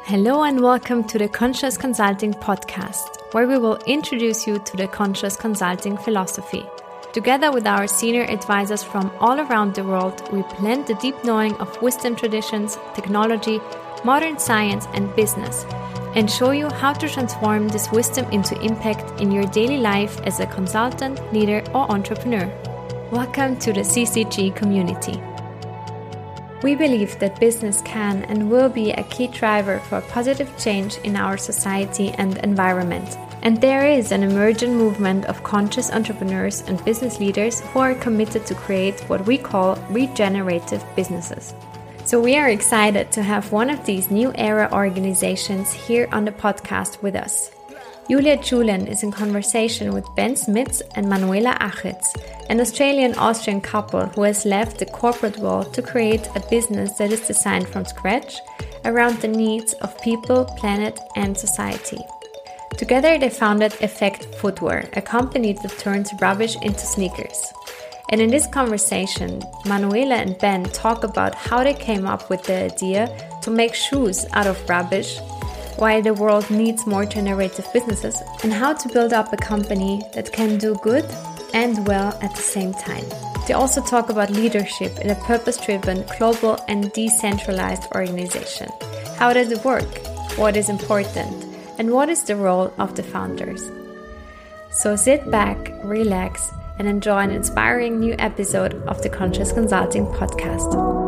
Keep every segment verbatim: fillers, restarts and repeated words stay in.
Hello and welcome to the Conscious Consulting Podcast, where we will introduce you to the Conscious Consulting philosophy. Together with our senior advisors from all around the world, we blend the deep knowing of wisdom traditions, technology, modern science and business, and show you how to transform this wisdom into impact in your daily life as a consultant, leader or entrepreneur. Welcome to the C C G community. We believe that business can and will be a key driver for positive change in our society and environment. And there is an emergent movement of conscious entrepreneurs and business leaders who are committed to create what we call regenerative businesses. So we are excited to have one of these new era organizations here on the podcast with us. Julia Julen is in conversation with Ben Smits and Manuela Achitz, an Australian-Austrian couple who has left the corporate world to create a business that is designed from scratch around the needs of people, planet and society. Together they founded Effect Footwear, a company that turns rubbish into sneakers. And in this conversation, Manuela and Ben talk about how they came up with the idea to make shoes out of rubbish, why the world needs more generative businesses, and how to build up a company that can do good and well at the same time. They also talk about leadership in a purpose-driven, global and decentralized organization. How does it work? What is important? And what is the role of the founders? So sit back, relax, and enjoy an inspiring new episode of the Conscious Consulting Podcast.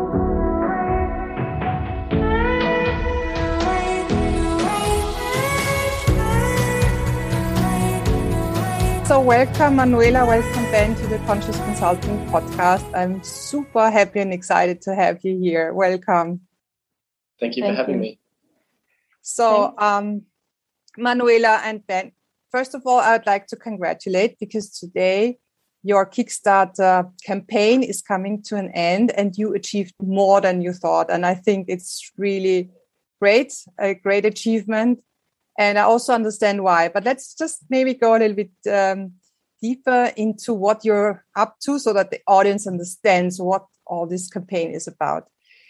So welcome Manuela, welcome Ben to the Conscious Consulting Podcast. I'm super happy and excited to have you here. Welcome. Thank you for Thank having you. me. So um, Manuela and Ben, first of all, I would like to congratulate because today your Kickstarter campaign is coming to an end and you achieved more than you thought. And I think it's really great, a great achievement. And I also understand why. But let's just maybe go a little bit um, deeper into what you're up to so that the audience understands what all this campaign is about.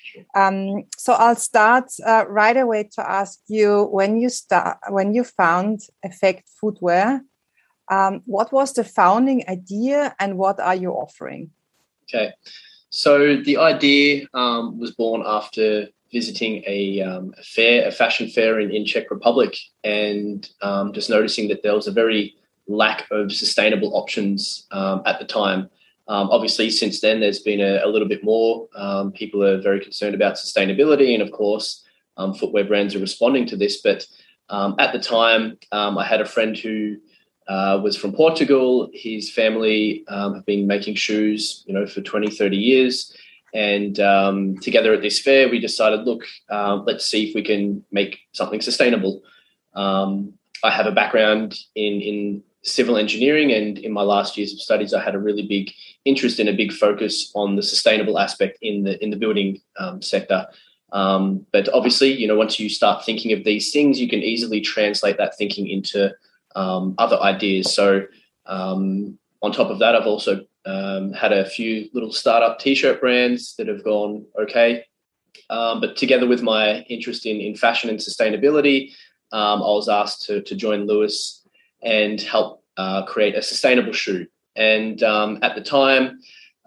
Um, so I'll start uh, right away to ask you, when you start, when you found Effect Footwear, um, what was the founding idea and what are you offering? Okay. So the idea um, was born after visiting a, um, a fair, a fashion fair in, in Czech Republic, and um, just noticing that there was a very lack of sustainable options um, at the time. Um, obviously, since then, there's been a, a little bit more. Um, people are very concerned about sustainability, and of course, um, footwear brands are responding to this. But um, at the time, um, I had a friend who uh, was from Portugal. His family um, have been making shoes, you know, for twenty, thirty years. And um, together at this fair, we decided, look, uh, let's see if we can make something sustainable. Um, I have a background in, in civil engineering, and in my last years of studies, I had a really big interest and a big focus on the sustainable aspect in the in the building um, sector. Um, but obviously, you know, once you start thinking of these things, you can easily translate that thinking into um, other ideas. So um, on top of that, I've also Um, had a few little startup T-shirt brands that have gone okay. Um, but together with my interest in, in fashion and sustainability, um, I was asked to, to join Lewis and help uh, create a sustainable shoe. And um, at the time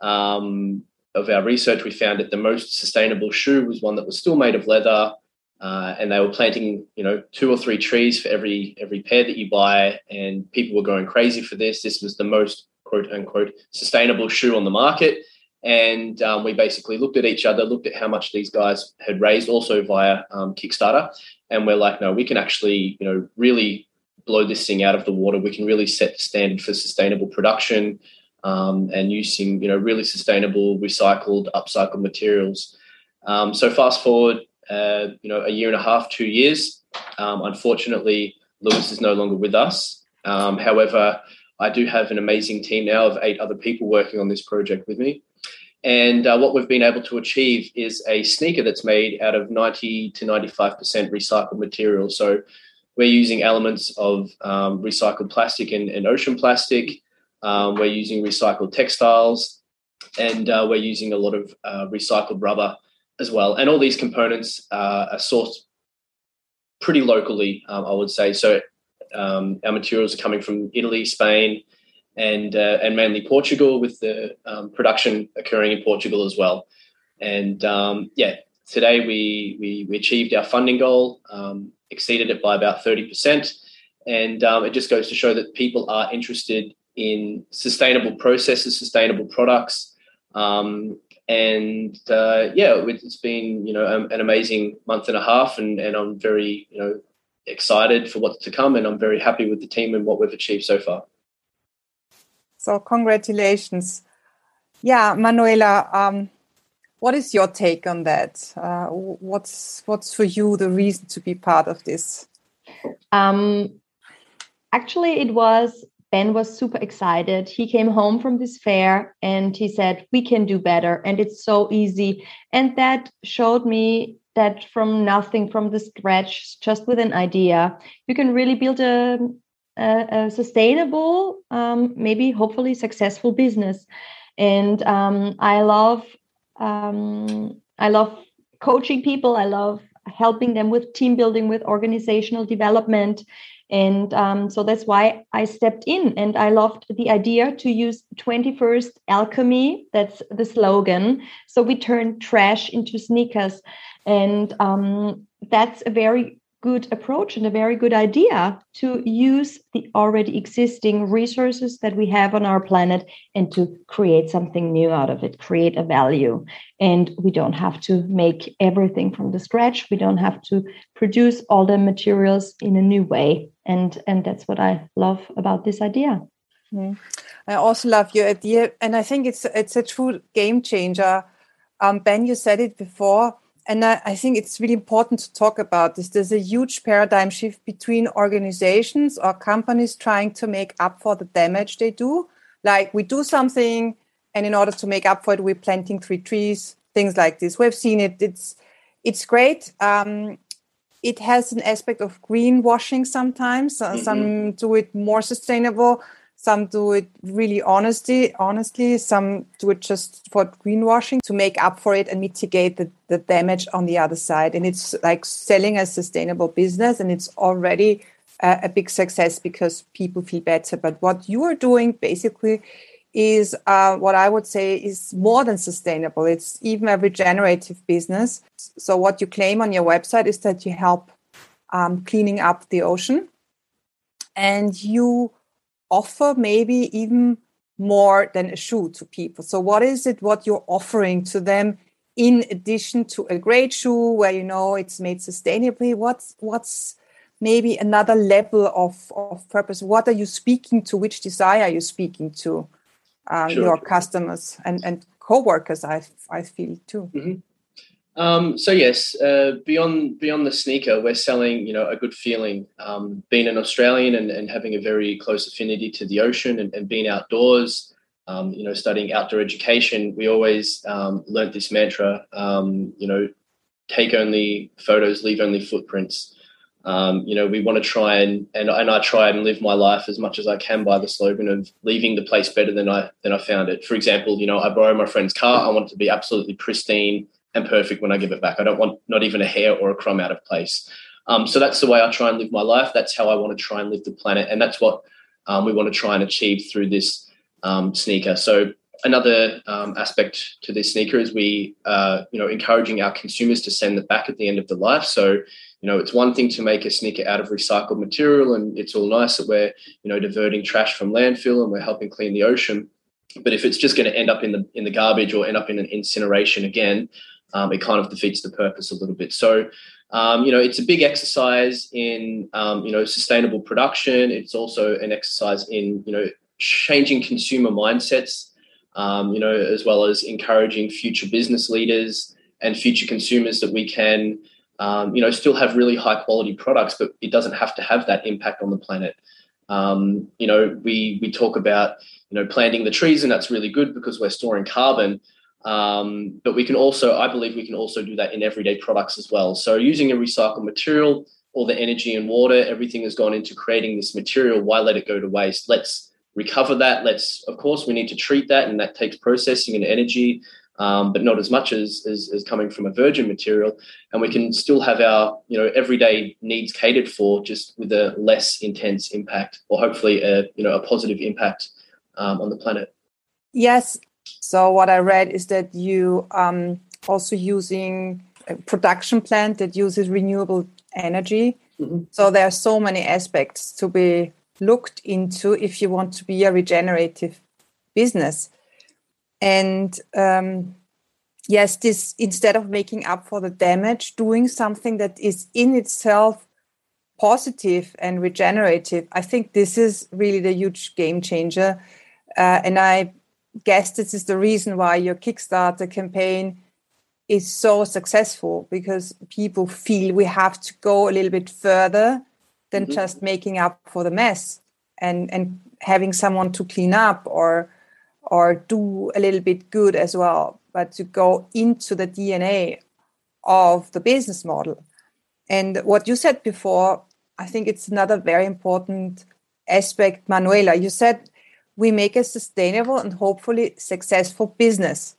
um, of our research, we found that the most sustainable shoe was one that was still made of leather, uh, and they were planting, you know, two or three trees for every every pair that you buy, and people were going crazy for this. This was the most quote unquote sustainable shoe on the market. And um, we basically looked at each other, looked at how much these guys had raised also via um, Kickstarter. And we're like, no, we can actually, you know, really blow this thing out of the water. We can really set the standard for sustainable production um, and using, you know, really sustainable, recycled, upcycled materials. Um, so fast forward, uh, you know, a year and a half, two years. Um, unfortunately, Lewis is no longer with us. Um, however, I do have an amazing team now of eight other people working on this project with me. And uh, what we've been able to achieve is a sneaker that's made out of ninety to ninety-five percent recycled material. So we're using elements of um, recycled plastic and, and ocean plastic. Um, we're using recycled textiles, and uh, we're using a lot of uh, recycled rubber as well. And all these components uh, are sourced pretty locally, um, I would say. So um, our materials are coming from Italy, Spain, and uh, and mainly Portugal, with the um, production occurring in Portugal as well. And um, yeah, today we, we we achieved our funding goal, um, exceeded it by about thirty percent, and um, it just goes to show that people are interested in sustainable processes, sustainable products. Um, and uh, yeah, it's been, you know, an amazing month and a half, and, and I'm very, you know, excited for what's to come, and I'm very happy with the team and what we've achieved so far. So congratulations. Yeah, Manuela, um, what is your take on that? Uh, what's what's for you the reason to be part of this? Um, actually, it was Ben was super excited. He came home from this fair and he said, we can do better. And it's so easy. And that showed me that from nothing, from the scratch, just with an idea, you can really build a, a, a sustainable, um, maybe hopefully successful business. And um, I love, um, I love coaching people. I love helping them with team building, with organizational development. And um, so that's why I stepped in, and I loved the idea to use twenty-first alchemy. That's the slogan. So we turn trash into sneakers. And um, that's a very good approach and a very good idea to use the already existing resources that we have on our planet and to create something new out of it, create a value. And we don't have to make everything from the scratch. We don't have to produce all the materials in a new way. And, and that's what I love about this idea. Mm. I also love your idea. And I think it's it's a true game changer. Um, Ben, you said it before. And I, I think it's really important to talk about this. There's a huge paradigm shift between organizations or companies trying to make up for the damage they do. Like we do something, and in order to make up for it, we're planting three trees, things like this. We've seen it. It's it's great. Um, it has an aspect of greenwashing sometimes. Uh, mm-hmm. Some do it more sustainable. Some do it really honestly, honestly. Some do it just for greenwashing to make up for it and mitigate the, the damage on the other side. And it's like selling a sustainable business, and it's already a, a big success because people feel better. But what you are doing basically is uh, what I would say is more than sustainable. It's even a regenerative business. So what you claim on your website is that you help um, cleaning up the ocean, and you offer maybe even more than a shoe to people. So what is it what you're offering to them in addition to a great shoe where you know it's made sustainably? What's what's maybe another level of, of purpose? What are you speaking to? Which desire are you speaking to uh, sure. your customers and, and co-workers, I, I feel too? Mm-hmm. Um, so yes, uh, beyond beyond the sneaker, we're selling, you know, a good feeling. Um, being an Australian and, and having a very close affinity to the ocean and, and being outdoors, um, you know, studying outdoor education, we always um, learnt this mantra, um, you know, take only photos, leave only footprints. Um, you know, we want to try and, and and I try and live my life as much as I can by the slogan of leaving the place better than I than I found it. For example, you know, I borrow my friend's car. I want it to be absolutely pristine and perfect when I give it back. I don't want not even a hair or a crumb out of place. Um, so that's the way I try and live my life. That's how I want to try and live the planet. And that's what um, we want to try and achieve through this um, sneaker. So another um, aspect to this sneaker is we, uh, you know, encouraging our consumers to send it back at the end of the life. So, you know, it's one thing to make a sneaker out of recycled material, and it's all nice that we're, you know, diverting trash from landfill and we're helping clean the ocean. But if it's just going to end up in the in the garbage or end up in an incineration again, Um, it kind of defeats the purpose a little bit. So, um, you know, it's a big exercise in, um, you know, sustainable production. It's also an exercise in, you know, changing consumer mindsets, um, you know, as well as encouraging future business leaders and future consumers that we can, um, you know, still have really high quality products, but it doesn't have to have that impact on the planet. Um, you know, we we talk about, you know, planting the trees, and that's really good because we're storing carbon. Um, but we can also, I believe we can also do that in everyday products as well. So using a recycled material, all the energy and water, everything has gone into creating this material. Why let it go to waste? Let's recover that. Let's, of course, we need to treat that, and that takes processing and energy. um, but not as much as, as as coming from a virgin material, and we can still have our you know everyday needs catered for, just with a less intense impact, or hopefully a you know a positive impact um, on the planet. Yes. So what I read is that you um, also using a production plant that uses renewable energy. Mm-hmm. So there are so many aspects to be looked into if you want to be a regenerative business. And um, yes, this, instead of making up for the damage, doing something that is in itself positive and regenerative, I think this is really the huge game changer. Uh, and I guess this is the reason why your Kickstarter campaign is so successful, because people feel we have to go a little bit further than mm-hmm. just making up for the mess and, and having someone to clean up or or do a little bit good as well, but to go into the D N A of the business model. And what you said before, I think it's another very important aspect, Manuela. You said we make a sustainable and hopefully successful business.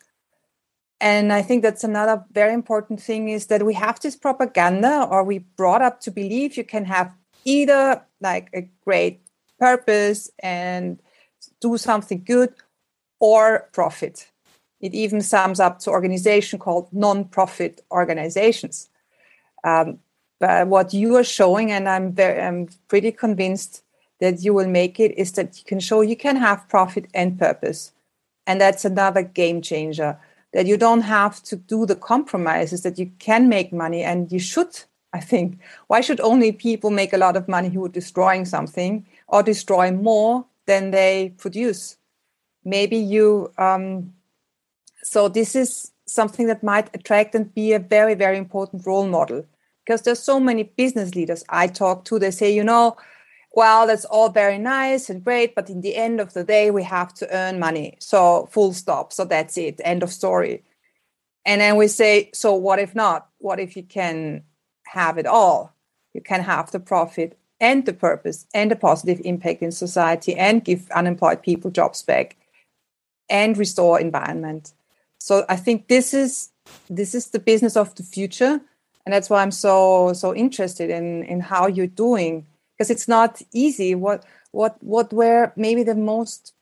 And I think that's another very important thing, is that we have this propaganda, or we brought up to believe you can have either like a great purpose and do something good, or profit. It even sums up to organization called non-profit organizations. Um, but what you are showing, and I'm very, I'm pretty convinced that you will make it, is that you can show you can have profit and purpose. And that's another game changer, that you don't have to do the compromises, that you can make money, and you should, I think. Why should only people make a lot of money who are destroying something or destroy more than they produce? Maybe you, um, so this is something that might attract and be a very, very important role model, because there's so many business leaders I talk to, they say, you know, well, that's all very nice and great, but in the end of the day, we have to earn money. So full stop. So that's it. End of story. And then we say, so what if not? What if you can have it all? You can have the profit and the purpose and the positive impact in society, and give unemployed people jobs back and restore environment. So I think this is this is the business of the future. And that's why I'm so so interested in, in how you're doing. Because it's not easy. What what what were maybe the most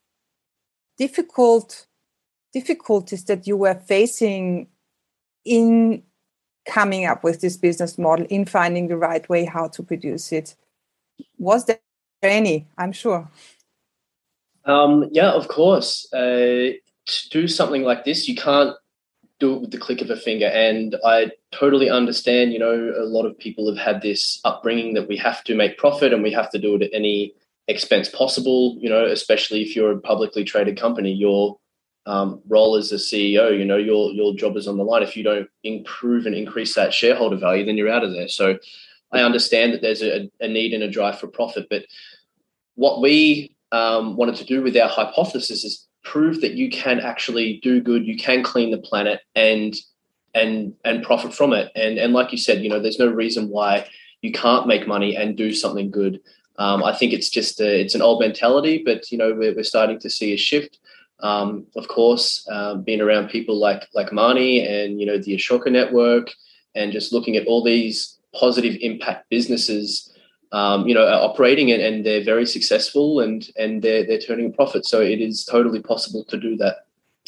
difficult difficulties that you were facing in coming up with this business model, in finding the right way how to produce it? Was there any? I'm sure. Um, yeah, of course. Uh, to do something like this, you can't do it with the click of a finger. And I totally understand, you know, a lot of people have had this upbringing that we have to make profit and we have to do it at any expense possible, you know, especially if you're a publicly traded company. Your um, role as a C E O, you know, your your job is on the line. If you don't improve and increase that shareholder value, then you're out of there. So I understand that there's a, a need and a drive for profit. But what we um, wanted to do with our hypothesis is prove that you can actually do good, you can clean the planet and and and profit from it. And and like you said, you know, there's no reason why you can't make money and do something good. Um, I think it's just a, it's an old mentality, but you know, we're, we're starting to see a shift. Um, of course, um, being around people like like Marnie and you know the Ashoka Network, and just looking at all these positive impact businesses. Um, you know, are operating and, and they're very successful and and they're they're turning a profit. So it is totally possible to do that.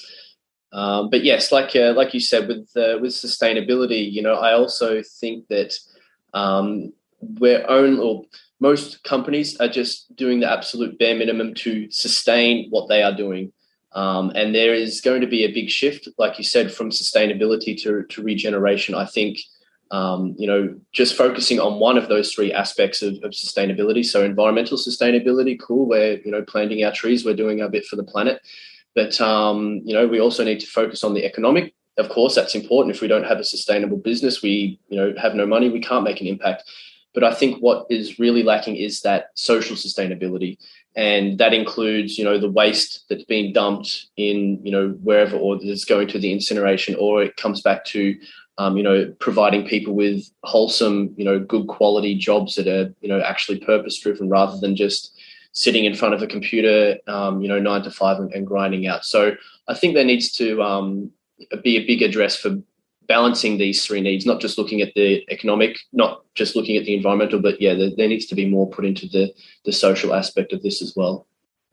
Um, but yes, like uh, like you said, with uh, with sustainability, you know, I also think that um, we're own or most companies are just doing the absolute bare minimum to sustain what they are doing. Um, and there is going to be a big shift, like you said, from sustainability to, to regeneration. I think. Um, you know, just focusing on one of those three aspects of, of sustainability. So environmental sustainability, cool. We're, you know, planting our trees. We're doing our bit for the planet. But, um, you know, we also need to focus on the economic. Of course, that's important. If we don't have a sustainable business, we, you know, have no money, we can't make an impact. But I think what is really lacking is that social sustainability. And that includes, you know, the waste that's being dumped in, you know, wherever, or that's going to the incineration, or it comes back to, Um, you know, providing people with wholesome, you know, good quality jobs that are, you know, actually purpose driven rather than just sitting in front of a computer, um, you know, nine to five and, and grinding out. So I think there needs to, um, be a big address for balancing these three needs, not just looking at the economic, not just looking at the environmental, but yeah, there, there needs to be more put into the, the social aspect of this as well.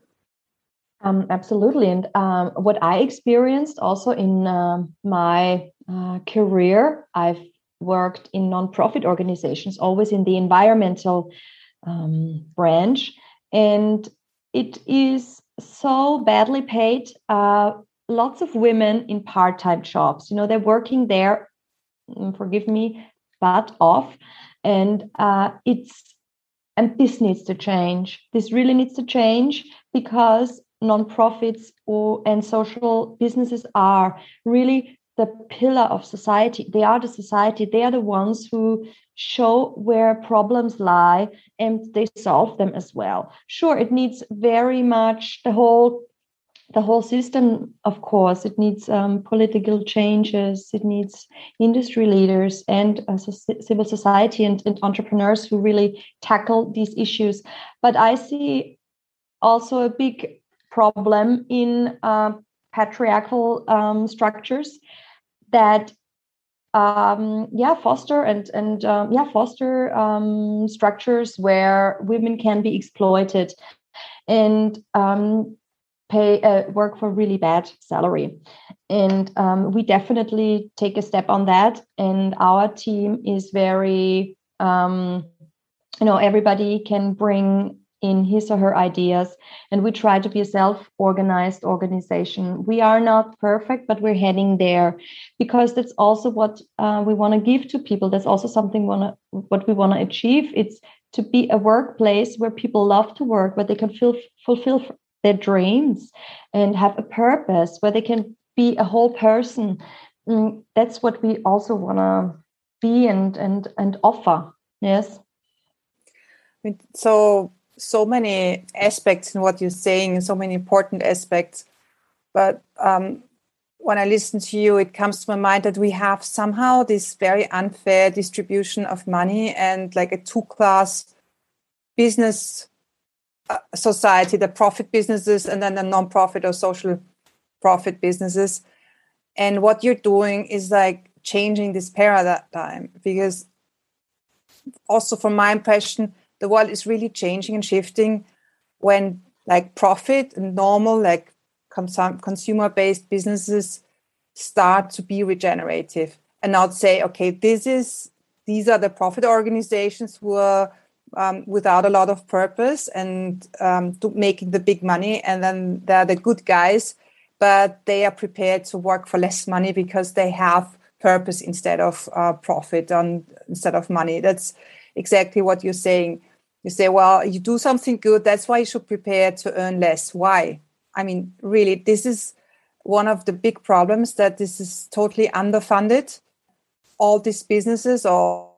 Um, absolutely. And um, what I experienced also in uh, my uh, career, I've worked in nonprofit organizations, always in the environmental um, branch. And it is so badly paid. Uh, lots of women in part-time jobs, you know, they're working there, forgive me, butt off. And uh, it's, and this needs to change. This really needs to change, because nonprofits or and social businesses are really the pillar of society. They are the society. They are the ones who show where problems lie, and they solve them as well. Sure, it needs very much the whole the whole system, of course. It needs um, political changes. It needs industry leaders and uh, civil society and, and entrepreneurs who really tackle these issues. But I see also a big problem in uh, patriarchal um, structures that um, yeah foster and and um, yeah foster um, structures where women can be exploited and um, pay uh, work for really bad salary. And um, we definitely take a step on that. And our team is very um, you know everybody can bring in his or her ideas, and we try to be a self-organized organization. We are not perfect, but we're heading there, because that's also what uh, we want to give to people. That's also something wanna, what we want to achieve. It's to be a workplace where people love to work, where they can feel, fulfill their dreams and have a purpose, where they can be a whole person. Mm, that's what we also want to be and and and offer. Yes. So so many aspects in what you're saying, and so many important aspects. But um, when I listen to you, it comes to my mind that we have somehow this very unfair distribution of money, and like a two-class business uh, society, the profit businesses and then the non-profit or social profit businesses. And what you're doing is like changing this paradigm, because also from my impression, the world is really changing and shifting when like profit and normal like consum- consumer-based businesses start to be regenerative and not say, okay, this is these are the profit organizations who are um, without a lot of purpose and um, to making the big money, and then they're the good guys, but they are prepared to work for less money because they have purpose instead of uh, profit and instead of money. That's exactly what you're saying. You say, well, you do something good, that's why you should prepare to earn less. Why? I mean, really, this is one of the big problems, that this is totally underfunded. All these businesses or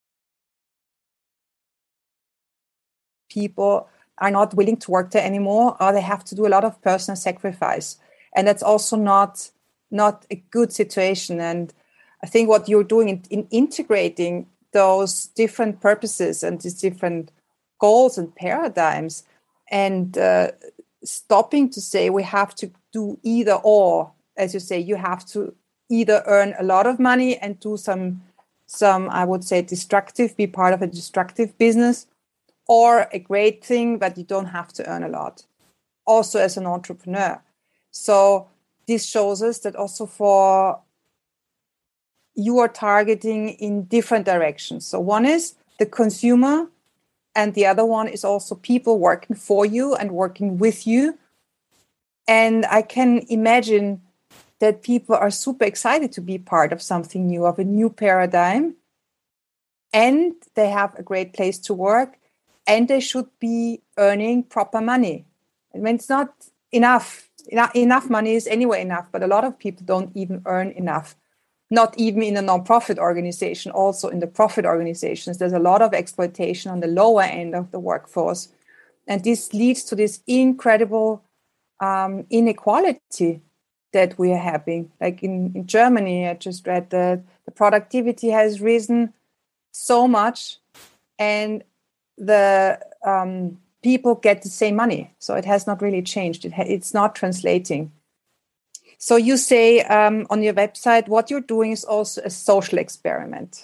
people are not willing to work there anymore, or they have to do a lot of personal sacrifice. And that's also not, not a good situation. And I think what you're doing in, in integrating those different purposes and these different goals and paradigms, and uh, stopping to say we have to do either or, as you say, you have to either earn a lot of money and do some, some I would say, destructive, be part of a destructive business, or a great thing, but you don't have to earn a lot, also as an entrepreneur. So this shows us that also for you are targeting in different directions. So one is the consumer, and the other one is also people working for you and working with you. And I can imagine that people are super excited to be part of something new, of a new paradigm. And they have a great place to work, and they should be earning proper money. I mean, it's not enough. Enough money is anyway enough, but a lot of people don't even earn enough. Not even in a non-profit organization, also in the profit organizations, there's a lot of exploitation on the lower end of the workforce. And this leads to this incredible um, inequality that we are having. Like in, in Germany, I just read that the productivity has risen so much, and the um, people get the same money. So it has not really changed. It ha- it's not translating. So you say um, on your website, what you're doing is also a social experiment.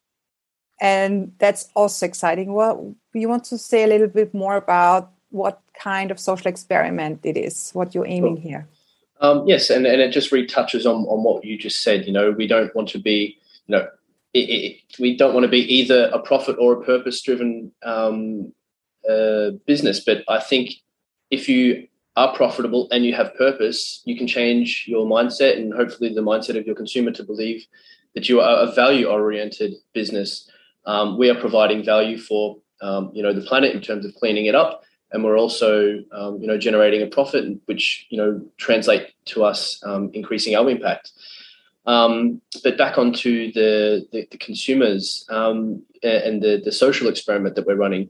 And that's also exciting. Well, you want to say a little bit more about what kind of social experiment it is, what you're aiming Sure. here? Um, yes, and, and it just retouches on, on what you just said. You know, we don't want to be, you know, it, it, we don't want to be either a profit or a purpose-driven um, uh, business. But I think if you are profitable and you have purpose, you can change your mindset and hopefully the mindset of your consumer to believe that you are a value-oriented business. Um, we are providing value for, um, you know, the planet in terms of cleaning it up. And we're also, um, you know, generating a profit, which, you know, translate to us um, increasing our impact. Um, but back onto the, the, the consumers um, and the, the social experiment that we're running.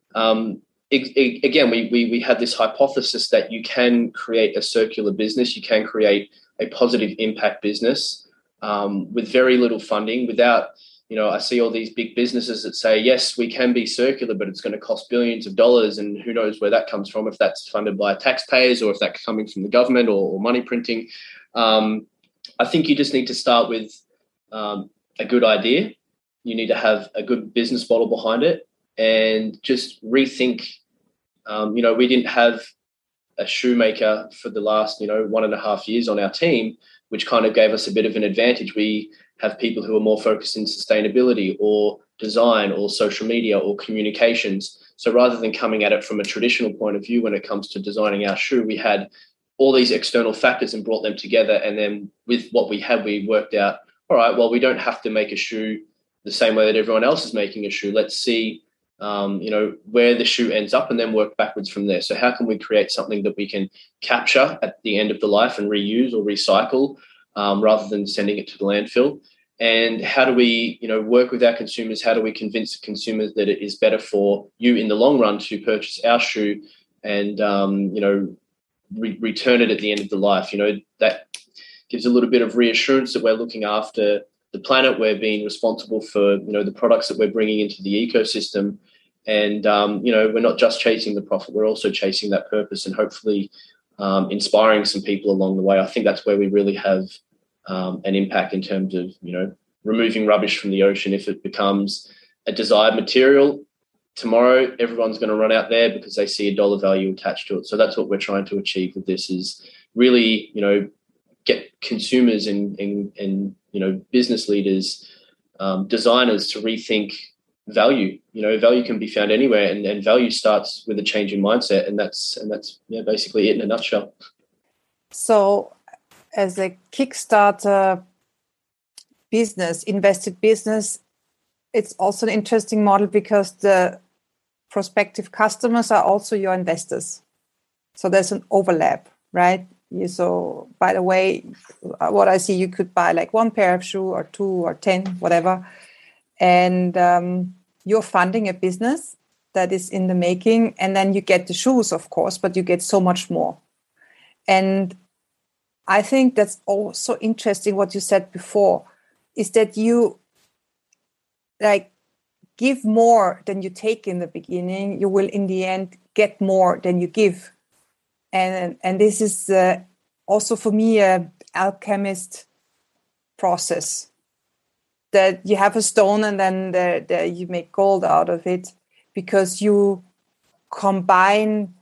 Um, it, it, again, we, we, we had this hypothesis that you can create a circular business. You can create a positive impact business um, with very little funding without, you know, I see all these big businesses that say, yes, we can be circular, but it's going to cost billions of dollars. And who knows where that comes from, if that's funded by taxpayers or if that's coming from the government or, or money printing. Um, I think you just need to start with um, a good idea. You need to have a good business model behind it and just rethink. Um, you know, we didn't have a shoemaker for the last, you know, one and a half years on our team, which kind of gave us a bit of an advantage. We have people who are more focused in sustainability or design or social media or communications. So rather than coming at it from a traditional point of view when it comes to designing our shoe, we had all these external factors and brought them together. And then with what we had, we worked out, all right, well, we don't have to make a shoe the same way that everyone else is making a shoe. Let's see, um, you know, where the shoe ends up and then work backwards from there. So how can we create something that we can capture at the end of the life and reuse or recycle um, rather than sending it to the landfill? And how do we, you know, work with our consumers? How do we convince consumers that it is better for you in the long run to purchase our shoe and, um, you know, re- return it at the end of the life? You know, that gives a little bit of reassurance that we're looking after the planet. We're being responsible for, you know, the products that we're bringing into the ecosystem. And, um, you know, we're not just chasing the profit, we're also chasing that purpose and hopefully um, inspiring some people along the way. I think that's where we really have um, an impact in terms of, you know, removing rubbish from the ocean. If it becomes a desired material, tomorrow everyone's going to run out there because they see a dollar value attached to it. So that's what we're trying to achieve with this, is really, you know, get consumers and, and, and you know, business leaders, um, designers to rethink value. You know, value can be found anywhere, and, and value starts with a change in mindset. And that's, and that's yeah, basically it in a nutshell. So as a Kickstarter business, invested business, it's also an interesting model because the prospective customers are also your investors. So there's an overlap, right? You, so by the way, what I see, you could buy like one pair of shoe or two or ten, whatever. And um, you're funding a business that is in the making. And then you get the shoes, of course, but you get so much more. And I think that's also interesting what you said before, is that you like give more than you take in the beginning. You will in the end get more than you give. And, and this is uh, also for me a alchemist process, that you have a stone and then the, the, you make gold out of it, because you combine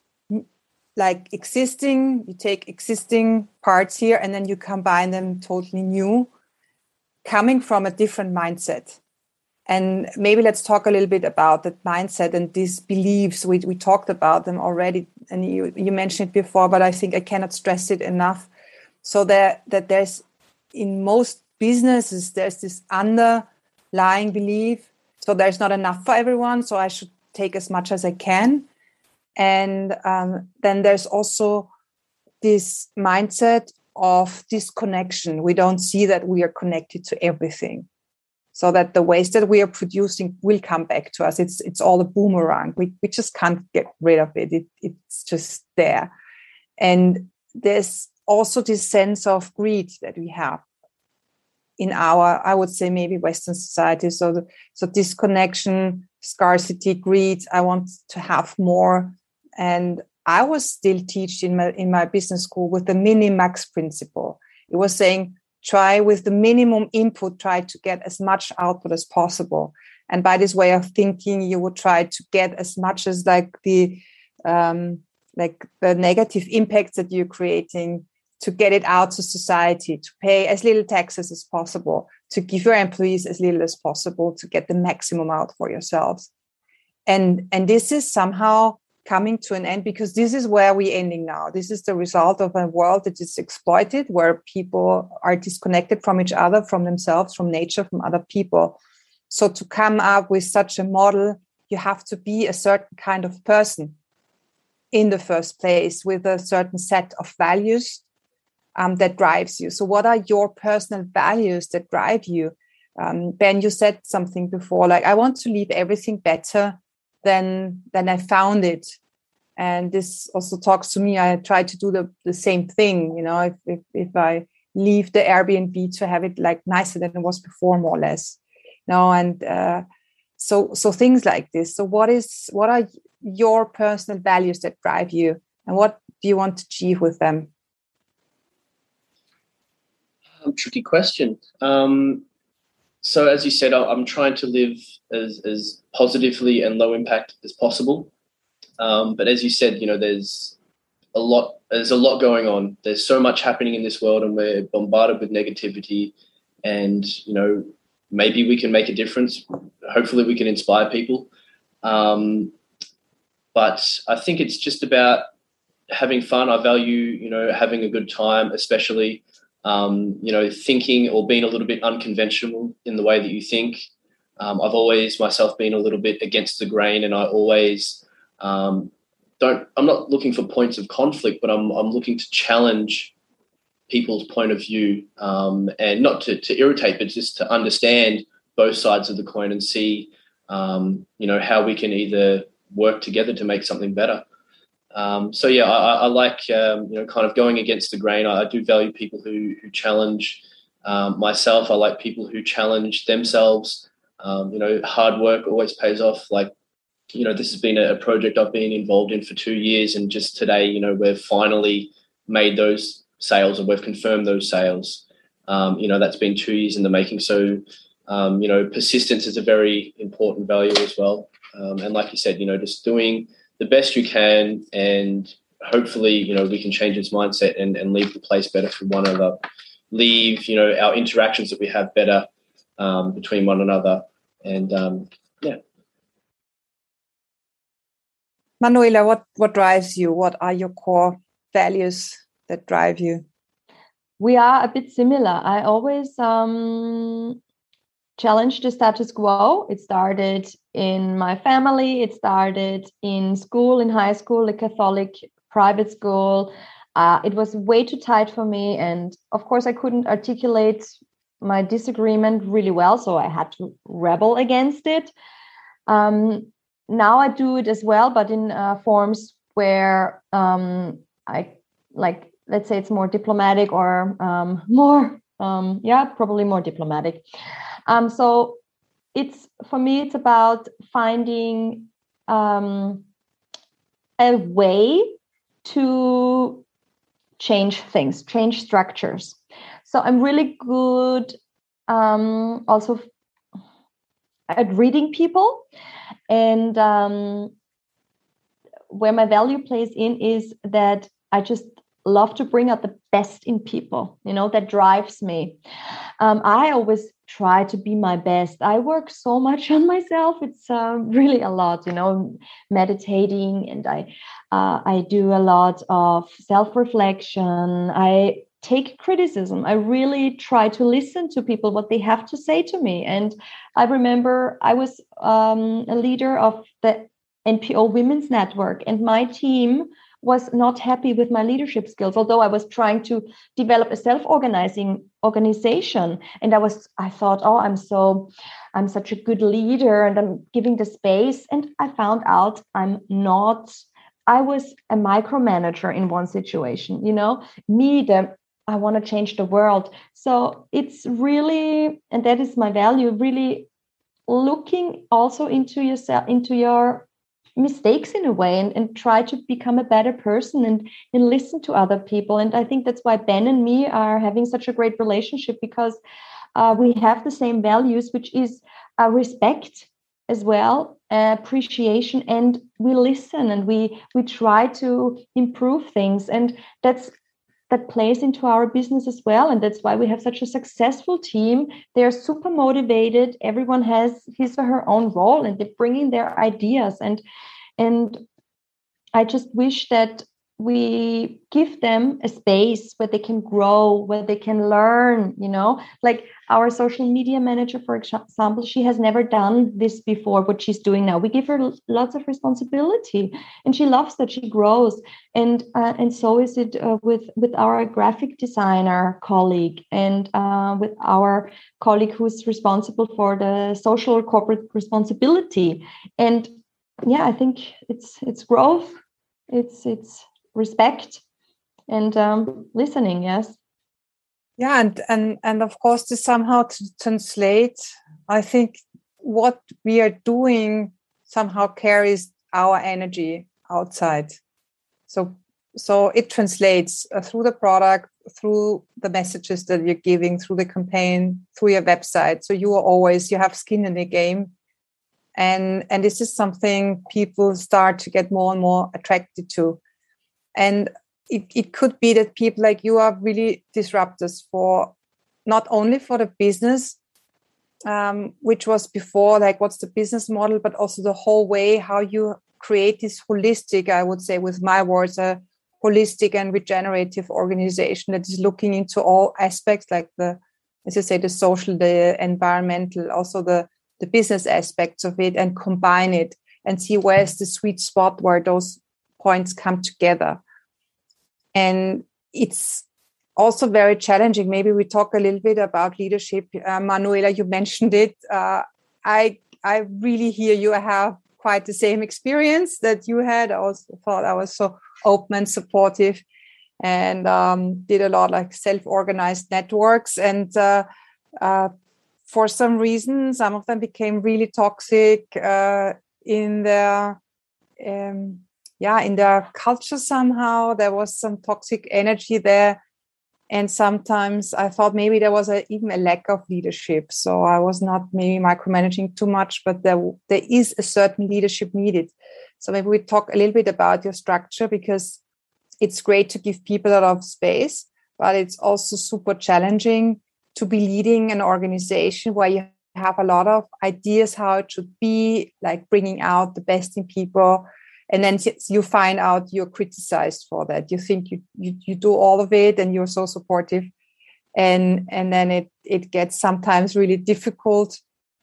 like existing, you take existing parts here and then you combine them totally new, coming from a different mindset. And maybe let's talk a little bit about that mindset and these beliefs. We we talked about them already, and you, you mentioned it before, but I think I cannot stress it enough. So that, that there's, in most businesses, there's this underlying belief. So there's not enough for everyone, so I should take as much as I can. And um, then there's also this mindset of disconnection. We don't see that we are connected to everything, so that the waste that we are producing will come back to us. It's it's all a boomerang. We we just can't get rid of it. it it's just there. And there's also this sense of greed that we have in our, I would say, maybe Western society. So, the, so disconnection, scarcity, greed. I want to have more. And I was still teached in my in my business school with the minimax principle. It was saying, try with the minimum input, try to get as much output as possible. And by this way of thinking, you would try to get as much as like the um, like the negative impacts that you're creating, to get it out to society, to pay as little taxes as possible, to give your employees as little as possible, to get the maximum out for yourselves. And, and this is somehow coming to an end, because this is where we're ending now. This is the result of a world that is exploited, where people are disconnected from each other, from themselves, from nature, from other people. So to come up with such a model, you have to be a certain kind of person in the first place, with a certain set of values um, that drives you. So what are your personal values that drive you? Um, Ben, you said something before, like, I want to leave everything better than than I found it. And this also talks to me. I try to do the, the same thing. You know, if, if if I leave the Airbnb, to have it like nicer than it was before, more or less. No, and uh, so so things like this. So what is what are your personal values that drive you, and what do you want to achieve with them? Um, tricky question. Um, so as you said, I'm trying to live as, as positively and low impact as possible. Um, but as you said, you know, there's a lot, there's a lot going on. There's so much happening in this world, and we're bombarded with negativity. And, you know, maybe we can make a difference. Hopefully we can inspire people. Um, but I think it's just about having fun. I value, you know, having a good time, especially, um, you know, thinking or being a little bit unconventional in the way that you think. Um, I've always myself been a little bit against the grain, and I always um, don't, I'm not looking for points of conflict, but I'm, I'm looking to challenge people's point of view, um, and not to, to irritate, but just to understand both sides of the coin and see, um, you know, how we can either work together to make something better. Um, so, yeah, I, I like, um, you know, kind of going against the grain. I, I do value people who, who challenge um, myself. I like people who challenge themselves. Um, you know, hard work always pays off. Like, you know, this has been a, a project I've been involved in for two years. And just today, you know, we've finally made those sales, or we've confirmed those sales. Um, you know, that's been two years in the making. So, um, you know, persistence is a very important value as well. Um, and like you said, you know, just doing the best you can, and hopefully, you know, we can change its mindset and, and leave the place better for one another, leave, you know, our interactions that we have better um, between one another. And um, yeah. Manuela, what, what drives you? What are your core values that drive you? We are a bit similar. I always um, challenge the status quo. It started in my family. It started in school, in high school, a Catholic private school. Uh, it was way too tight for me. And of course, I couldn't articulate my disagreement really well, so I had to rebel against it. Um, now I do it as well, but in uh, forms where um, I like, let's say it's more diplomatic, or um, more, um, yeah, probably more diplomatic. Um, so it's, for me, it's about finding um, a way to change things, change structures. So I'm really good um, also at reading people, and um, where my value plays in is that I just love to bring out the best in people, you know, that drives me. Um, I always try to be my best. I work so much on myself. It's uh, really a lot, you know, meditating, and I, uh, I do a lot of self-reflection. I take criticism. I really try to listen to people, what they have to say to me. And I remember I was um, a leader of the N P O Women's Network, and my team was not happy with my leadership skills, although I was trying to develop a self-organizing organization. And I was, I thought, oh, I'm so, I'm such a good leader, and I'm giving the space. And I found out I'm not, I was a micromanager in one situation, you know, me, the, I want to change the world. So it's really, and that is my value, really looking also into yourself, into your mistakes in a way, and, and try to become a better person and, and listen to other people. And I think that's why Ben and me are having such a great relationship, because uh, we have the same values, which is uh, respect as well, uh, appreciation, and we listen and we we try to improve things. And that's that plays into our business as well. And that's why we have such a successful team. They're super motivated. Everyone has his or her own role, and they're bringing their ideas. And, and I just wish that we give them a space where they can grow, where they can learn, you know, like our social media manager, for example, she has never done this before, what she's doing now. We give her lots of responsibility, and she loves that. She grows. And uh, and so is it uh, with, with our graphic designer colleague, and uh, with our colleague who's responsible for the social corporate responsibility. And yeah, I think it's it's growth, it's it's respect, and um, listening. Yes. Yeah, and and and of course, to somehow to translate, I think what we are doing somehow carries our energy outside. So so it translates uh, through the product, through the messages that you're giving, through the campaign, through your website. So you are always, you have skin in the game, and and this is something people start to get more and more attracted to. And it, it could be that people like you are really disruptors for not only for the business, um, which was before, like what's the business model, but also the whole way how you create this holistic, I would say with my words, a holistic and regenerative organization that is looking into all aspects, like the, as you say, the social, the environmental, also the, the business aspects of it, and combine it and see where's the sweet spot where those points come together. And it's also very challenging. Maybe we talk a little bit about leadership. Uh, Manuela, you mentioned it. Uh, I I really hear you. I have quite the same experience that you had. I also thought I was so open and supportive, and um, did a lot like self-organized networks. And uh, uh, for some reason, some of them became really toxic uh, in their um, yeah, in their culture somehow. There was some toxic energy there. And sometimes I thought maybe there was a, even a lack of leadership. So I was not maybe micromanaging too much, but there, there is a certain leadership needed. So maybe we talk a little bit about your structure, because it's great to give people a lot of space, but it's also super challenging to be leading an organization where you have a lot of ideas how it should be, like bringing out the best in people. And then you find out you're criticized for that. You think you, you you do all of it and you're so supportive. And, and then it, it gets sometimes really difficult.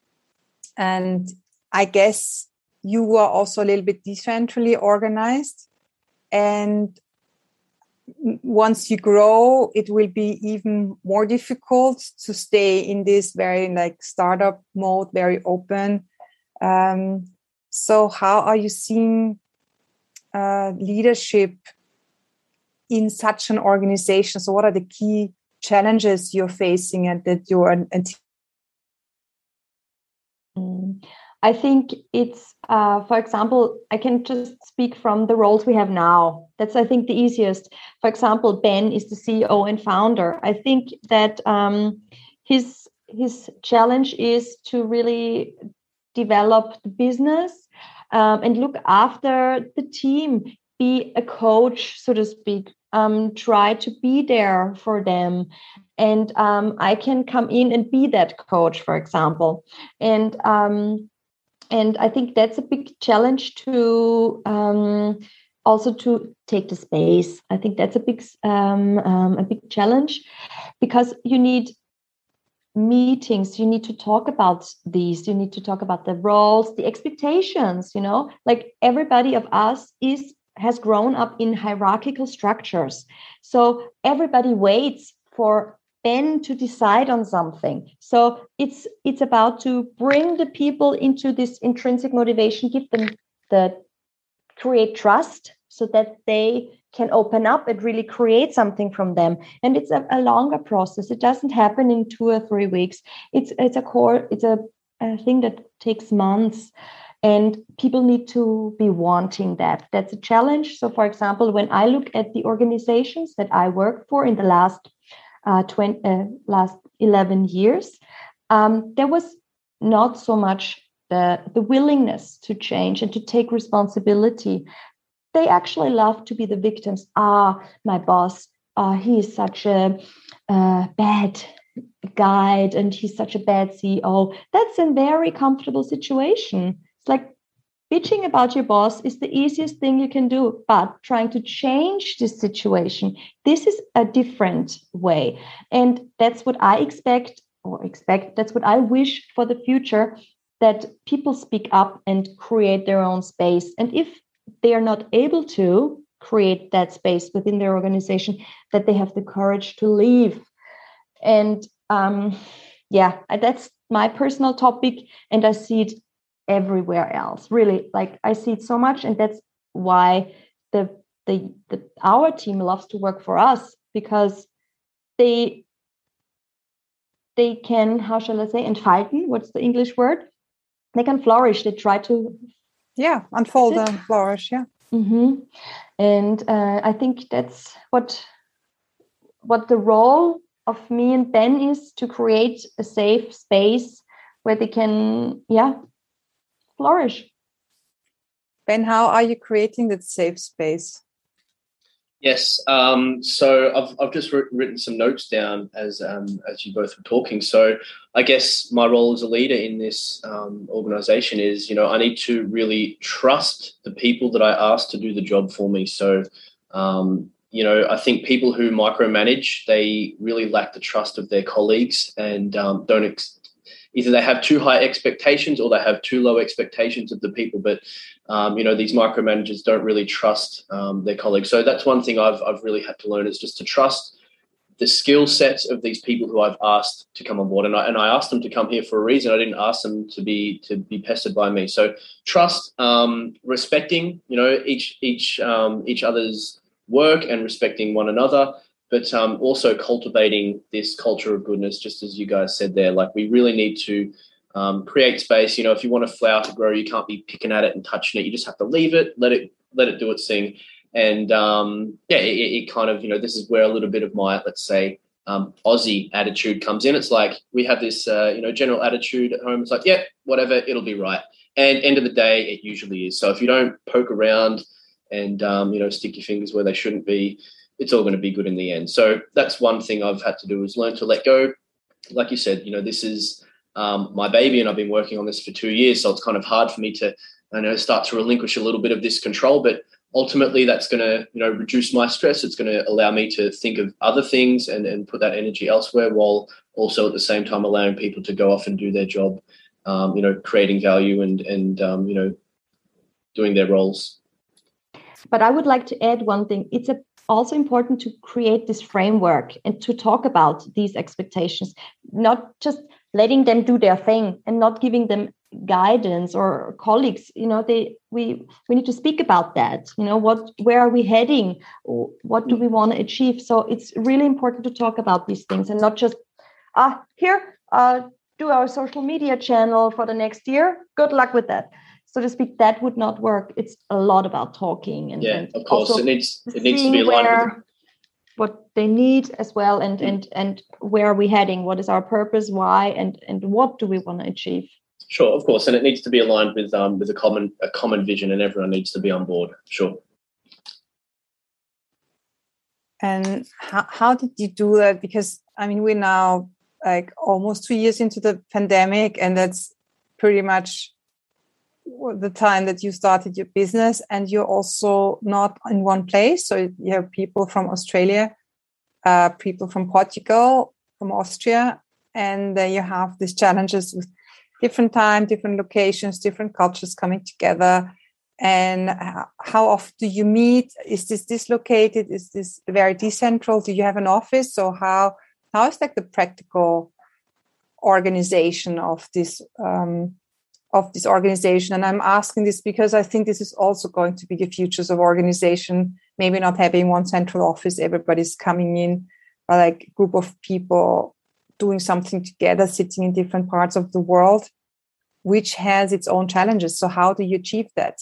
And I guess you are also a little bit decentrally organized. And once you grow, it will be even more difficult to stay in this very like startup mode, very open. Um, so how are you seeing Uh, leadership in such an organization? So what are the key challenges you're facing and that you're and I think it's uh, for example, I can just speak from the roles we have now. That's, I think, the easiest. For example, Ben is the C E O and founder. I think that um, his his challenge is to really develop the business Um, and look after the team, be a coach, so to speak, um, try to be there for them. And um, I can come in and be that coach, for example. And um, and I think that's a big challenge to um, also to take the space. I think that's a big um, um, a big challenge, because you need meetings, you need to talk about these, you need to talk about the roles, the expectations, you know, like everybody of us is has grown up in hierarchical structures. So everybody waits for Ben to decide on something. So it's it's about to bring the people into this intrinsic motivation, give them the create trust so that they can open up and really create something from them. And it's a, a longer process. It doesn't happen in two or three weeks. It's it's a core, it's a, a thing that takes months. And people need to be wanting that. That's a challenge. So, for example, when I look at the organizations that I worked for in the last uh, twenty, uh, last eleven years, um, there was not so much the, the willingness to change and to take responsibility. They actually love to be the victims. Ah, my boss, ah, he is such a uh, bad guide and he's such a bad C E O. That's a very comfortable situation. It's like bitching about your boss is the easiest thing you can do, but trying to change this situation, this is a different way. And that's what I expect or expect, that's what I wish for the future, that people speak up and create their own space. And if they are not able to create that space within their organization, that they have the courage to leave. And um, yeah, that's my personal topic. And I see it everywhere else, really. Like I see it so much. And that's why the, the, the our team loves to work for us, because they, they can, how shall I say, entfalten, what's the English word? They can flourish. They try to Yeah, unfold and flourish, yeah. Mm-hmm. And uh, I think that's what what the role of me and Ben is, to create a safe space where they can, yeah, flourish. Ben, how are you creating that safe space? Yes, um, so I've I've just written some notes down as um, as you both were talking. So I guess my role as a leader in this um, organisation is, you know, I need to really trust the people that I ask to do the job for me. So, um, you know, I think people who micromanage, they really lack the trust of their colleagues and um, don't ex- either they have too high expectations or they have too low expectations of the people. But Um, you know, these micromanagers don't really trust um, their colleagues. So that's one thing I've I've really had to learn, is just to trust the skill sets of these people who I've asked to come on board. And I and I asked them to come here for a reason. I didn't ask them to be to be pestered by me. So trust, um, respecting, you know, each each um, each other's work and respecting one another, but um, also cultivating this culture of goodness, just as you guys said there. Like, we really need to Um, create space. You know, if you want a flower to grow, you can't be picking at it and touching it. You just have to leave it, let it, let it do its thing. And um, yeah, it, it kind of, you know, this is where a little bit of my, let's say, um, Aussie attitude comes in. It's like, we have this, uh, you know, general attitude at home. It's like, yeah, whatever, it'll be right. And end of the day, it usually is. So if you don't poke around and, um, you know, stick your fingers where they shouldn't be, it's all going to be good in the end. So that's one thing I've had to do, is learn to let go. Like you said, you know, this is Um, my baby, and I've been working on this for two years. So it's kind of hard for me to, I know, start to relinquish a little bit of this control, but ultimately that's going to, you know, reduce my stress. It's going to allow me to think of other things and, and put that energy elsewhere, while also at the same time allowing people to go off and do their job, um, you know, creating value and, and um, you know, doing their roles. But I would like to add one thing. It's a, also important to create this framework and to talk about these expectations, not just letting them do their thing and not giving them guidance or colleagues. You know, they we we need to speak about that. You know, what where are we heading? What do we want to achieve? So it's really important to talk about these things and not just ah here uh, do our social media channel for the next year. Good luck with that. So to speak, that would not work. It's a lot about talking and yeah, and of course, it needs it needs to be aligned where, with it. What they need as well, and and and where are we heading? What is our purpose? Why? And and what do we want to achieve? Sure, of course, and it needs to be aligned with um with a common a common vision, and everyone needs to be on board. Sure. And how how did you do that? Because I mean, we're now like almost two years into the pandemic, and that's pretty much the time that you started your business, and you're also not in one place. So you have people from Australia, uh, people from Portugal, from Austria, and then you have these challenges with different time, different locations, different cultures coming together. And how often do you meet? Is this dislocated? Is this very decentral? Do you have an office? So how how is like the practical organization of this um, of this organization? And I'm asking this because I think this is also going to be the futures of organization. Maybe not having one central office, everybody's coming in, but like a group of people doing something together, sitting in different parts of the world. which has its own challenges. So how do you achieve that?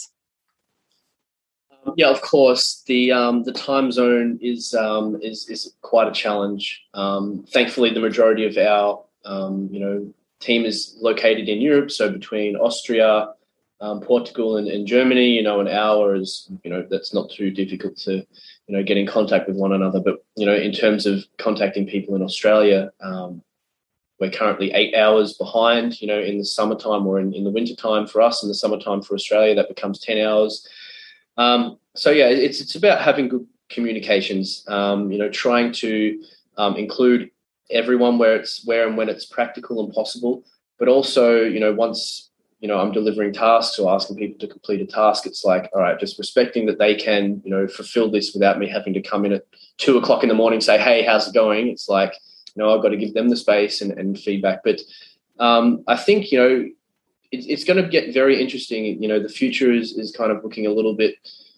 Yeah, of course. The um, the time zone is um, is is quite a challenge. Um, thankfully, the majority of our um, you know team is located in Europe, so between Austria, um, Portugal, and, and Germany, you know, an hour is you know that's not too difficult to you know get in contact with one another. But you know, in terms of contacting people in Australia, um, we're currently eight hours behind. You know, in the summertime or in, in the wintertime for us, in the summertime for Australia, that becomes ten hours. Um, so yeah, it's it's about having good communications. Um, you know, trying to um, include everyone where it's where and when it's practical and possible. But also, you know, once you know I'm delivering tasks or asking people to complete a task, it's like, all right, just respecting that they can, you know, fulfill this without me having to come in at two o'clock in the morning and say, hey, how's it going? It's like, you know, I've got to give them the space and, and feedback. But um, I think you know. It's, it's going to get very interesting. You know, the future is is kind of looking a little bit.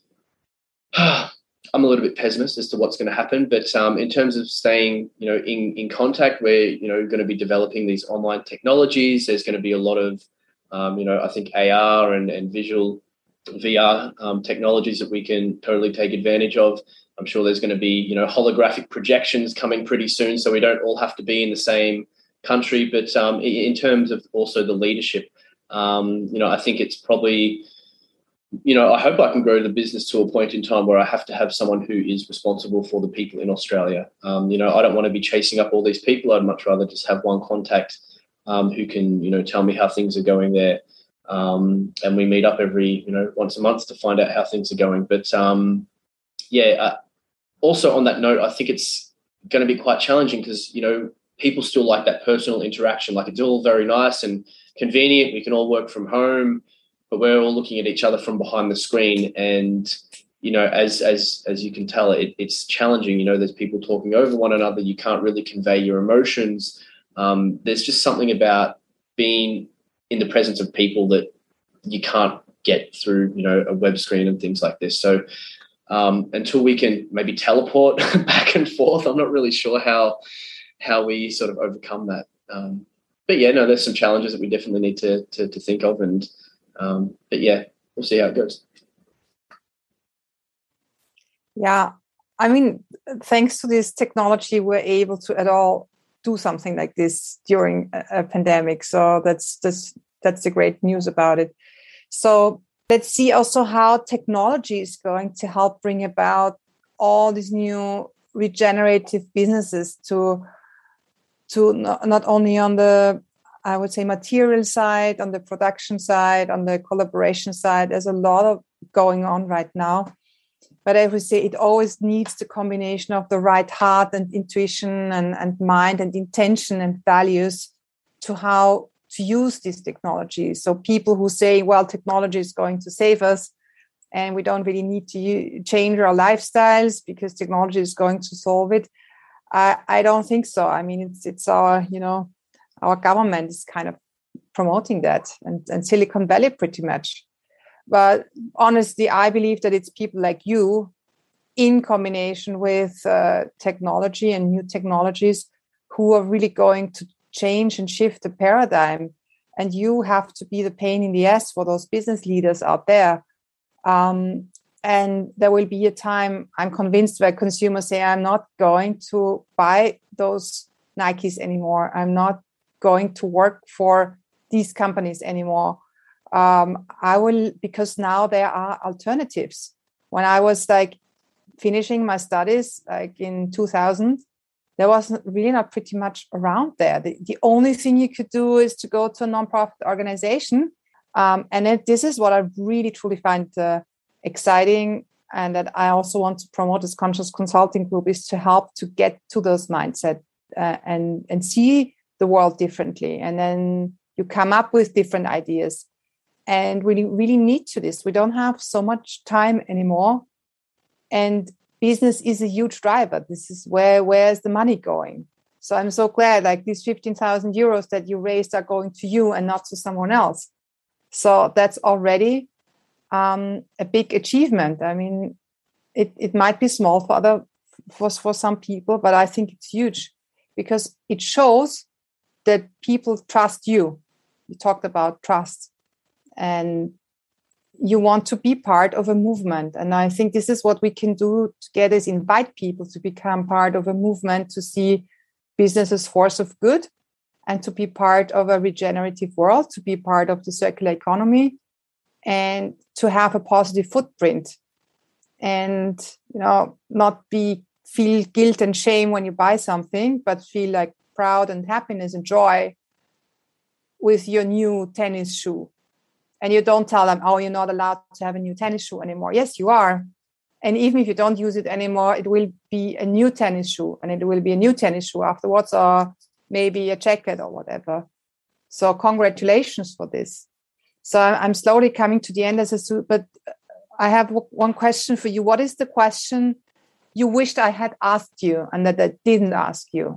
I'm a little bit pessimist as to what's going to happen, but um, in terms of staying, you know, in in contact, we're you know going to be developing these online technologies. There's going to be a lot of, um, you know, I think A R and and visual V R um, technologies that we can totally take advantage of. I'm sure there's going to be you know holographic projections coming pretty soon, so we don't all have to be in the same country. But um, in terms of also the leadership. Um, you know, I think it's probably, you know, I hope I can grow the business to a point in time where I have to have someone who is responsible for the people in Australia. Um, you know, I don't want to be chasing up all these people. I'd much rather just have one contact um, who can, you know, tell me how things are going there. Um, and we meet up every, you know, once a month to find out how things are going. But um, yeah, uh, also on that note, I think it's going to be quite challenging because, you know, people still like that personal interaction. Like it's all very nice and convenient. We can all work from home, but we're all looking at each other from behind the screen. And, you know, as as as you can tell, it, it's challenging. You know, there's people talking over one another. You can't really convey your emotions. Um, there's just something about being in the presence of people that you can't get through, you know, a web screen and things like this. So um, until we can maybe teleport back and forth, I'm not really sure how how we sort of overcome that. Um, But yeah, no, there's some challenges that we definitely need to to, to think of, and um, but yeah, we'll see how it goes. Yeah, I mean, thanks to this technology, we're able to at all do something like this during a, a pandemic. So that's that's that's the great news about it. So let's see also how technology is going to help bring about all these new regenerative businesses to. to not only on the, I would say, material side, on the production side, on the collaboration side. There's a lot of going on right now. But I would say it always needs the combination of the right heart and intuition and, and mind and intention and values to how to use this technology. So people who say, well, technology is going to save us and we don't really need to use, change our lifestyles because technology is going to solve it. I, I don't think so. I mean, it's it's our, you know, our government is kind of promoting that and, and Silicon Valley pretty much. But honestly, I believe that it's people like you in combination with uh, technology and new technologies who are really going to change and shift the paradigm. And you have to be the pain in the ass for those business leaders out there. Um, And there will be a time, I'm convinced, where consumers say, I'm not going to buy those Nikes anymore. I'm not going to work for these companies anymore. Um, I will, because now there are alternatives. When I was like finishing my studies, like in two thousand, there was really not pretty much around there. The, the only thing you could do is to go to a nonprofit organization. Um, and it, this is what I really, truly find uh, exciting, and that I also want to promote as Conscious Consulting Group, is to help to get to those mindset uh, and and see the world differently, and then you come up with different ideas. And we really need to this. We don't have so much time anymore, and business is a huge driver. This is where where's the money going? So I'm so glad, like these fifteen thousand euros that you raised are going to you and not to someone else. So that's already Um, a big achievement. I mean, it, it might be small for other for, for some people, but I think it's huge because it shows that people trust you. you talked about trust, and you want to be part of a movement. And I think this is what we can do together, is invite people to become part of a movement, to see business as force of good, and to be part of a regenerative world, to be part of the circular economy, and to have a positive footprint. And, you know, not be feel guilt and shame when you buy something, but feel like proud and happiness and joy with your new tennis shoe. And you don't tell them, oh, you're not allowed to have a new tennis shoe anymore. Yes, you are. And even if you don't use it anymore, it will be a new tennis shoe, and it will be a new tennis shoe afterwards, or maybe a jacket or whatever. So congratulations for this. So I'm slowly coming to the end as a suit, but I have one question for you. What is the question you wished I had asked you and that I didn't ask you?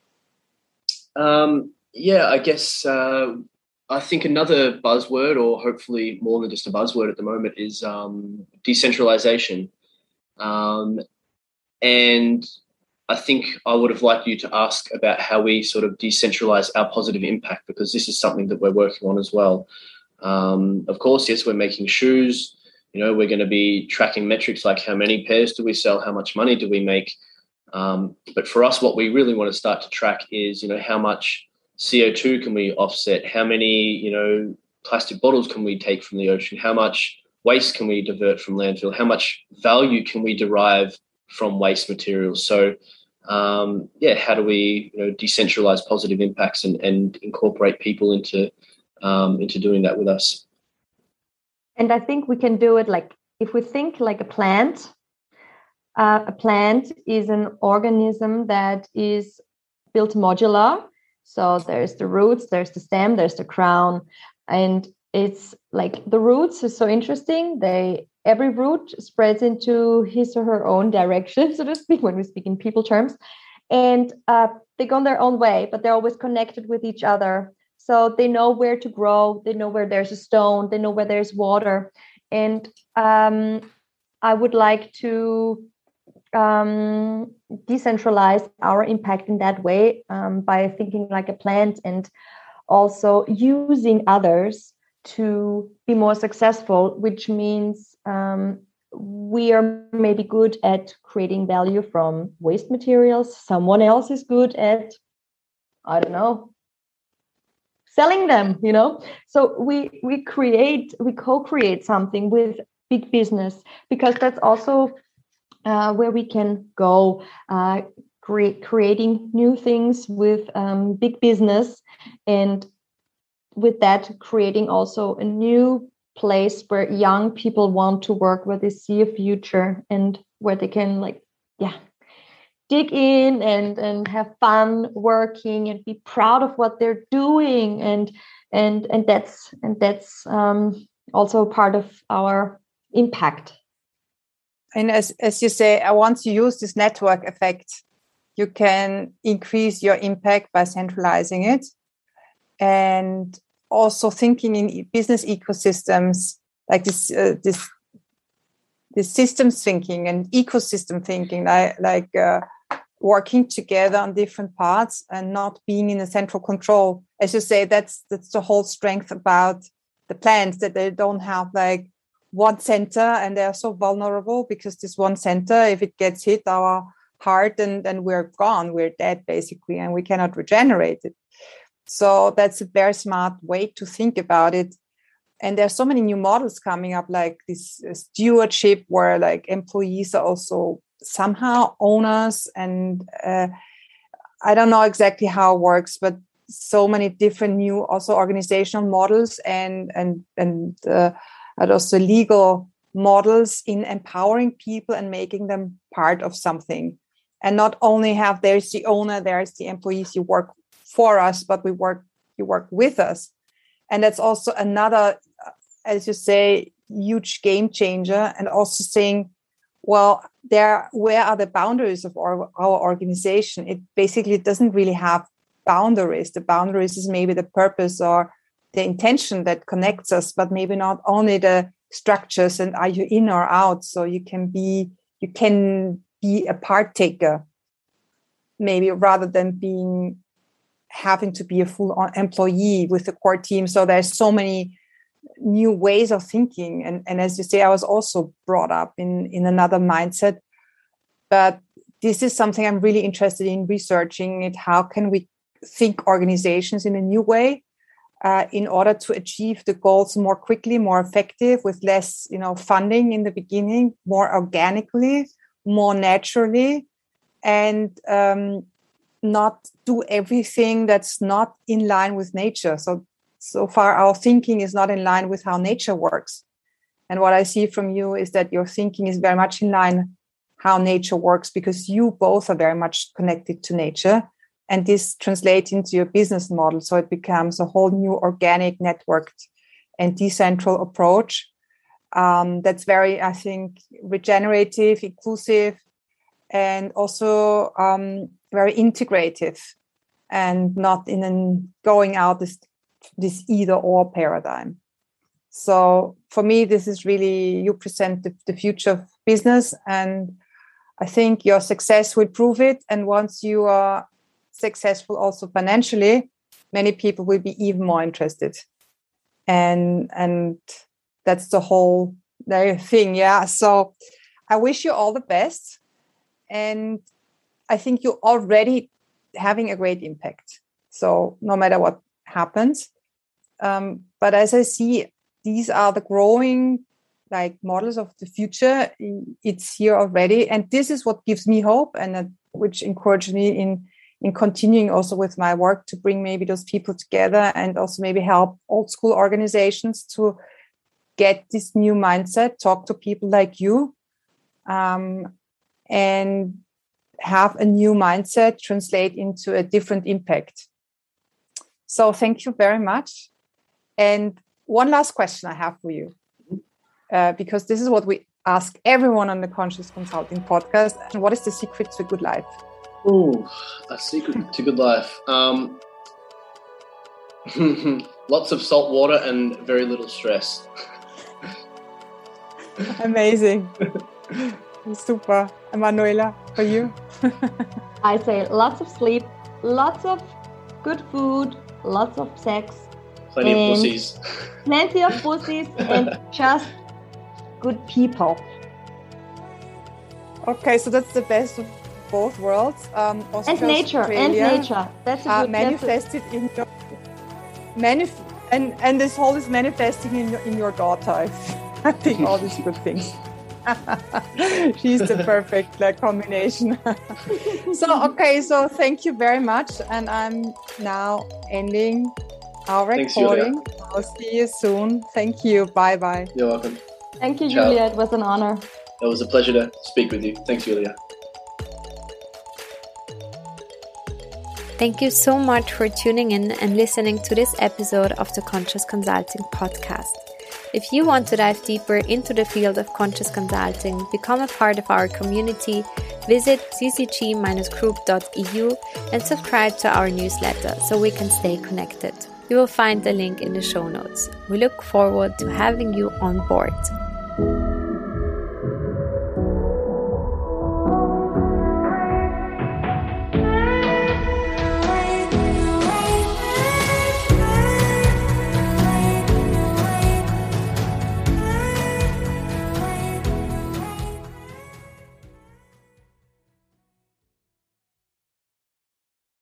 Um, yeah, I guess uh, I think another buzzword, or hopefully more than just a buzzword at the moment, is um, decentralization. Um, and I think I would have liked you to ask about how we sort of decentralize our positive impact, because this is something that we're working on as well. Um, of course, yes, we're making shoes. You know, we're going to be tracking metrics like how many pairs do we sell, how much money do we make. Um, but for us, what we really want to start to track is, you know, how much C O two can we offset? How many, you know, plastic bottles can we take from the ocean? How much waste can we divert from landfill? How much value can we derive from waste materials? So, um, yeah, how do we, you know, decentralize positive impacts and, and incorporate people into um, into doing that with us? And I think we can do it like, if we think like a plant, uh, a plant is an organism that is built modular. So there's the roots, there's the stem, there's the crown. And it's like the roots is so interesting. They, every root spreads into his or her own direction, so to speak, when we speak in people terms. And uh, they go on their own way, but they're always connected with each other. So they know where to grow. They know where there's a stone. They know where there's water. And um, I would like to um, decentralize our impact in that way um, by thinking like a plant, and also using others to be more successful, which means um, we are maybe good at creating value from waste materials. Someone else is good at, I don't know, selling them, you know. So we we create, we co-create something with big business, because that's also uh, where we can go, uh, create creating new things with um, big business, and with that creating also a new place where young people want to work, where they see a future and where they can like, yeah, dig in and and have fun working and be proud of what they're doing, and and and that's and that's um, also part of our impact. And as as you say, I want to use this network effect. You can increase your impact by centralizing it, and also thinking in business ecosystems, like this uh, this this systems thinking and ecosystem thinking, like like. Uh, working together on different parts and not being in a central control. As you say, that's that's the whole strength about the plants, that they don't have like one center, and they are so vulnerable, because this one center, if it gets hit our heart, and then we're gone, we're dead basically, and we cannot regenerate it. So that's a very smart way to think about it. And there's so many new models coming up, like this stewardship, where like employees are also somehow owners, and uh, I don't know exactly how it works, but so many different new also organizational models and and and, uh, and also legal models in empowering people and making them part of something, and not only have there's the owner, there's the employees, you work for us, but we work you work with us. And that's also another, as you say, huge game changer. And also saying, well, there, where are the boundaries of our, our organization? It basically doesn't really have boundaries. The boundaries is maybe the purpose or the intention that connects us, but maybe not only the structures and are you in or out. So you can be, you can be a partaker, maybe, rather than being having to be a full employee with the core team. So there's so many new ways of thinking. And, and as you say, I was also brought up in, in another mindset. But this is something I'm really interested in researching it. How can we think organizations in a new way uh, in order to achieve the goals more quickly, more effective, with less, you know, funding in the beginning, more organically, more naturally, and um, not do everything that's not in line with nature. So, so far, our thinking is not in line with how nature works. And what I see from you is that your thinking is very much in line how nature works, because you both are very much connected to nature. And this translates into your business model. So it becomes a whole new organic, networked, and decentral approach um, that's very, I think, regenerative, inclusive, and also um, very integrative, and not in an going out this, this either or paradigm. So for me, this is really, you present the, the future of business, and I think your success will prove it. And once you are successful also financially, many people will be even more interested. And and that's the whole thing. Yeah. So I wish you all the best. And I think you're already having a great impact. So no matter what happens. Um, but as I see, these are the growing like models of the future. It's here already. And this is what gives me hope, and uh, which encourages me in, in continuing also with my work to bring maybe those people together, and also maybe help old school organizations to get this new mindset, talk to people like you, um, and have a new mindset translate into a different impact. So thank you very much. And one last question I have for you, uh, because this is what we ask everyone on the Conscious Consulting podcast. And what is the secret to a good life? Oh, a secret to good life. Um, lots of salt water and very little stress. Amazing. Super. And Manuela, for you? I say lots of sleep, lots of good food, lots of sex. Plenty of pussies. Plenty of pussies and just good people. Okay, so that's the best of both worlds. Um, and nature, Australia, and nature. That's a uh, good, manifested that's a... in your manif- and and this whole is manifesting in your, in your daughter. I think all these good things. She's the perfect like, combination. So okay, so thank you very much, and I'm now ending our recording. Thanks, I'll see you soon. Thank you. Bye bye. You're welcome. Thank you, Ciao. Julia. It was an honor. It was a pleasure to speak with you. Thanks, Julia. Thank you so much for tuning in and listening to this episode of the Conscious Consulting podcast. If you want to dive deeper into the field of conscious consulting, become a part of our community, visit c c g dash group dot e u and subscribe to our newsletter so we can stay connected. You will find the link in the show notes. We look forward to having you on board.